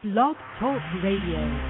Blog Talk Radio.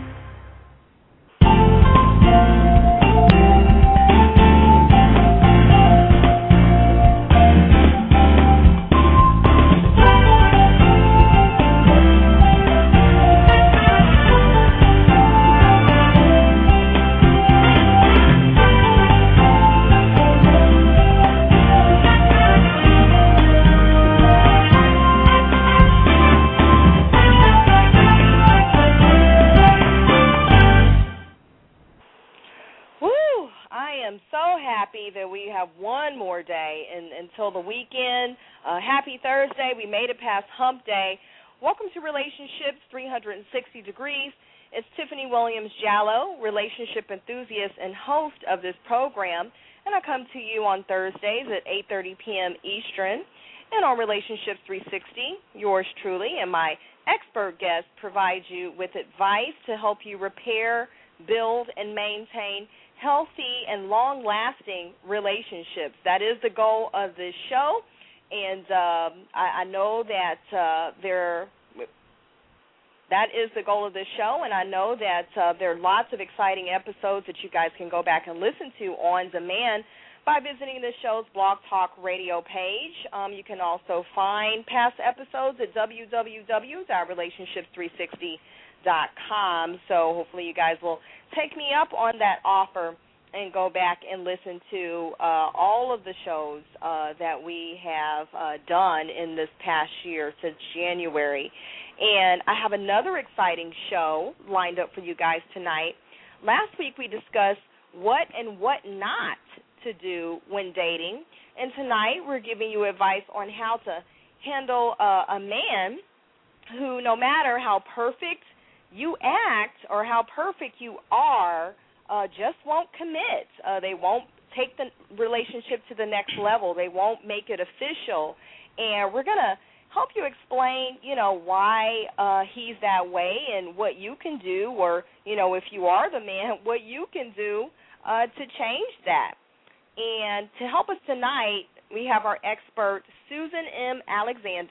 That we have one more day until the weekend. Happy Thursday. We made it past hump day. Welcome to Relationships 360 Degrees. It's Tiffany Williams-Jallow, relationship enthusiast and host of this program, and I come to you on Thursdays at 8:30 p.m. Eastern. And on Relationships 360, yours truly and my expert guest provides you with advice to help you repair, build, and maintain healthy and long-lasting relationships. That is the goal of this show, and I know that that is the goal of this show, and I know that there are lots of exciting episodes that you guys can go back and listen to on demand by visiting the show's Blog Talk Radio page. You can also find past episodes at www.relationships360.com. So hopefully you guys will take me up on that offer and go back and listen to all of the shows that we have done in this past year since January. And I have another exciting show lined up for you guys tonight. Last week we discussed what and what not to do when dating, and tonight we're giving you advice on how to handle a man who, no matter how perfect you act or how perfect you are, just won't commit. They won't take the relationship to the next level. They won't make it official. And we're going to help you explain, why he's that way and what you can do, or, if you are the man, what you can do to change that. And to help us tonight, we have our expert, Suzanne M. Alexander,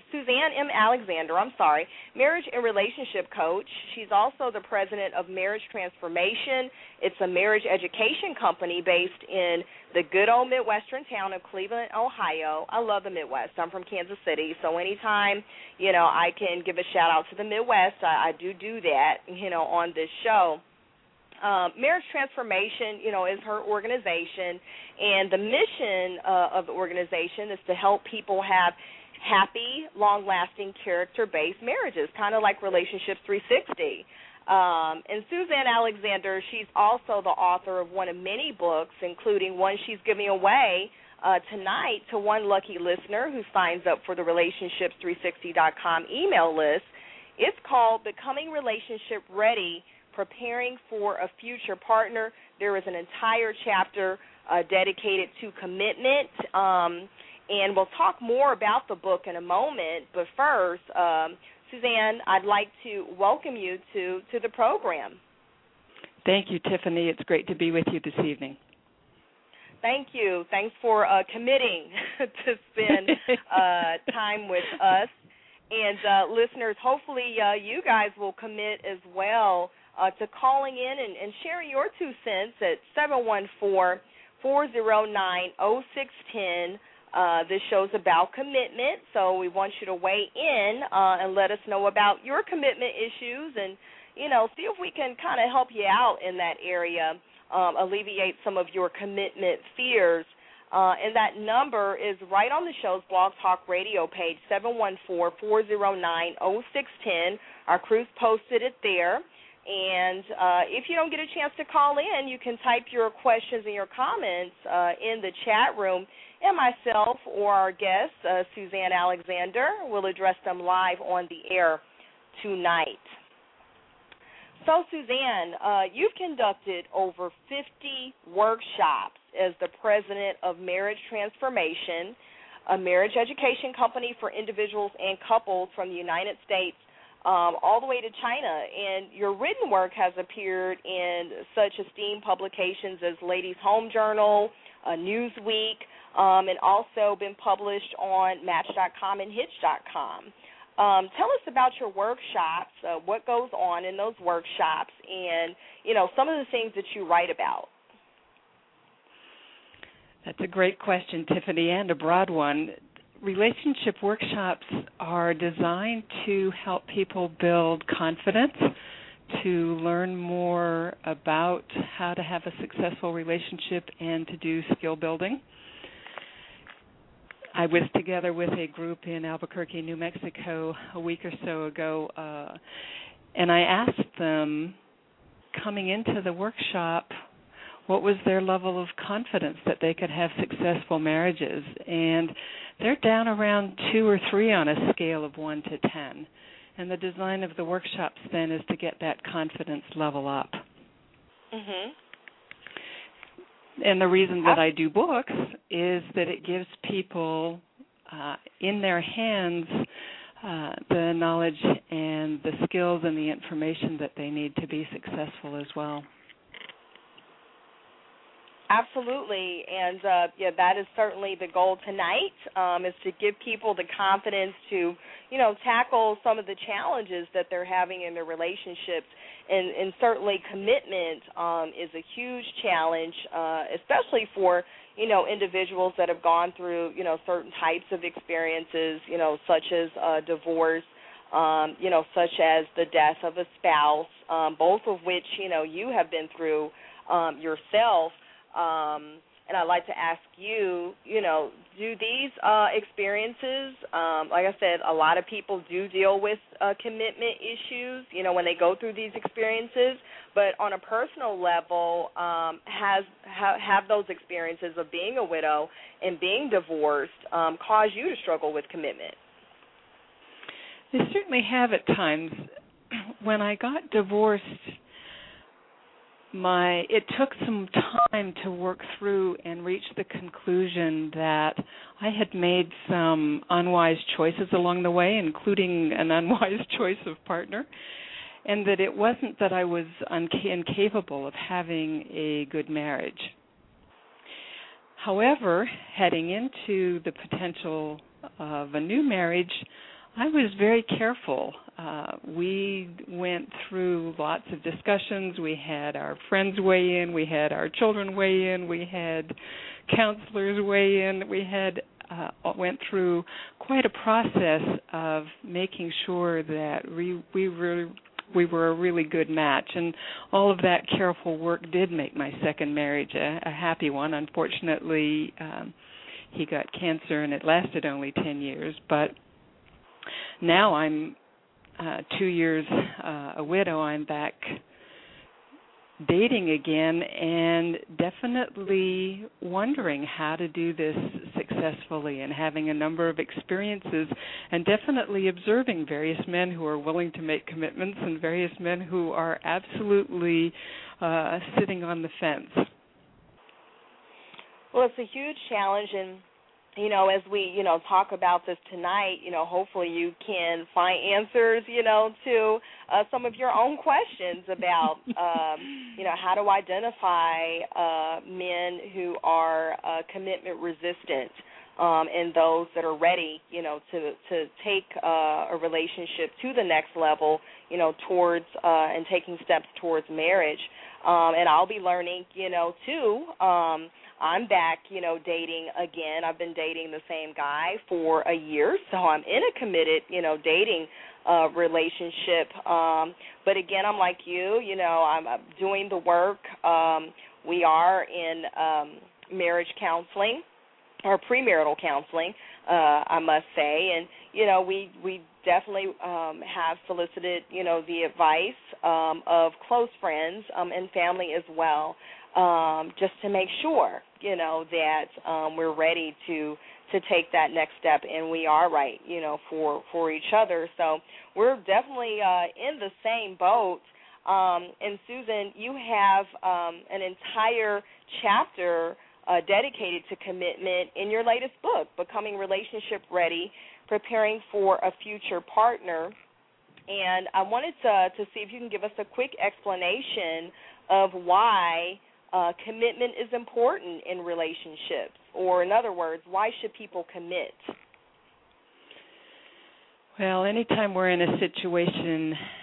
marriage and relationship coach. She's also the president of Marriage Transformation. It's a marriage education company based in the good old Midwestern town of Cleveland, Ohio. I love the Midwest. I'm from Kansas City, so anytime, I can give a shout-out to the Midwest, I do that, on this show. Marriage Transformation, is her organization, and the mission of the organization is to help people have happy, long-lasting, character-based marriages, kind of like Relationships 360. And Suzanne Alexander, she's also the author of one of many books, including one she's giving away tonight to one lucky listener who signs up for the Relationships360.com email list. It's called Becoming Relationship Ready, Preparing for a Future Partner. There is an entire chapter dedicated to commitment, and we'll talk more about the book in a moment. But first, Suzanne, I'd like to welcome you to the program. Thank you, Tiffany. It's great to be with you this evening. Thank you. Thanks for committing to spend time with us. And listeners, hopefully you guys will commit as well to calling in and sharing your 2 cents at 714-409-0610. This show's about commitment, so we want you to weigh in and let us know about your commitment issues and, see if we can kind of help you out in that area, alleviate some of your commitment fears. And that number is right on the show's Blog Talk Radio page, 714-409-0610. Our crew's posted it there. And if you don't get a chance to call in, you can type your questions and your comments in the chat room, and myself or our guest, Suzanne Alexander, will address them live on the air tonight. So, Suzanne, you've conducted over 50 workshops as the president of Marriage Transformation, a marriage education company for individuals and couples from the United States all the way to China. And your written work has appeared in such esteemed publications as Ladies' Home Journal, Newsweek, and also been published on Match.com and Hitch.com. Tell us about your workshops, what goes on in those workshops, and, some of the things that you write about. That's a great question, Tiffany, and a broad one. Relationship workshops are designed to help people build confidence, to learn more about how to have a successful relationship, and to do skill building. I was together with a group in Albuquerque, New Mexico, a week or so ago, and I asked them, coming into the workshop, what was their level of confidence that they could have successful marriages. And they're down around 2 or 3 on a scale of 1 to 10. And the design of the workshops then is to get that confidence level up. Mm-hmm. And the reason that I do books is that it gives people in their hands the knowledge and the skills and the information that they need to be successful as well. Absolutely, and that is certainly the goal tonight, is to give people the confidence to, tackle some of the challenges that they're having in their relationships, and certainly commitment is a huge challenge, especially for, individuals that have gone through, certain types of experiences, such as divorce, such as the death of a spouse, both of which, you have been through yourself. And I'd like to ask you, do these experiences, like I said, a lot of people do deal with commitment issues, when they go through these experiences, but on a personal level, have those experiences of being a widow and being divorced cause you to struggle with commitment? They certainly have at times. When I got divorced, it took some time to work through and reach the conclusion that I had made some unwise choices along the way, including an unwise choice of partner, and that it wasn't that I was incapable of having a good marriage. However, heading into the potential of a new marriage, I was very careful. We went through lots of discussions. We had our friends weigh in. We had our children weigh in. We had counselors weigh in. We had went through quite a process of making sure that we were a really good match. And all of that careful work did make my second marriage a happy one. Unfortunately, he got cancer, and it lasted only 10 years. But now I'm 2 years a widow. I'm back dating again and definitely wondering how to do this successfully and having a number of experiences and definitely observing various men who are willing to make commitments and various men who are absolutely sitting on the fence. Well, it's a huge challenge, and as we, talk about this tonight, hopefully you can find answers, to some of your own questions about, how to identify men who are commitment resistant and those that are ready, to take a relationship to the next level, towards and taking steps towards marriage. And I'll be learning, too. I'm back, dating again. I've been dating the same guy for a year, so I'm in a committed, dating relationship. But again, I'm like you, I'm doing the work. We are in marriage counseling or premarital counseling, I must say, and we definitely have solicited, the advice of close friends and family as well. Just to make sure, that we're ready to take that next step, and we are right, for each other. So we're definitely in the same boat. And Susan, you have an entire chapter dedicated to commitment in your latest book, Becoming Relationship Ready, Preparing for a Future Partner. And I wanted to see if you can give us a quick explanation of why commitment is important in relationships, or in other words, why should people commit? Well, anytime we're in a situation